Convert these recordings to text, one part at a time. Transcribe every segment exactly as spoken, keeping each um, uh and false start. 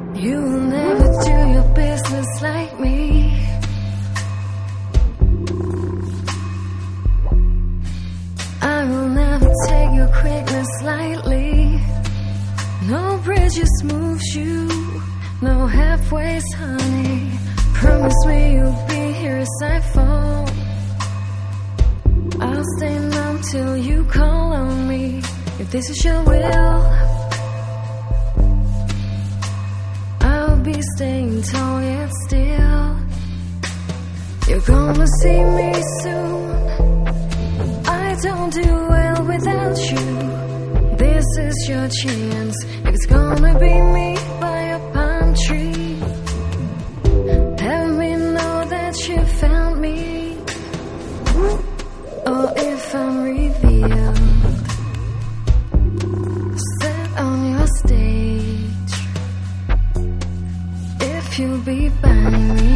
You will never do your business like me. I will never take your quickness lightly. No bridges moves you, no halfways, honey. Promise me you'll be here as I fall. I'll stay numb till you call on me, if this is your will. I'll be staying tall yet still. You're gonna see me soon. I don't do well without you. This is your chance. If it's gonna be me by a palm tree, have me know that you found me. Or if I'm revealed, set on your stage, if you'll be by me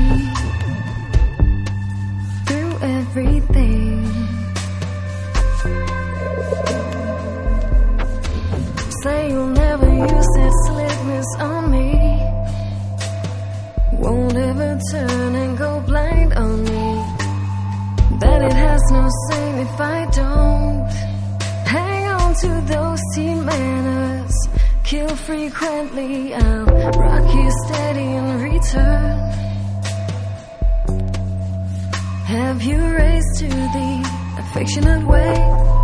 through everything. Say you'll never use that slickness on me, won't ever turn and go blind on me, that it has no shame if I don't. Hang on to those teen manners, kill frequently. I'll rock you steady in return. Have you raised to the affectionate way?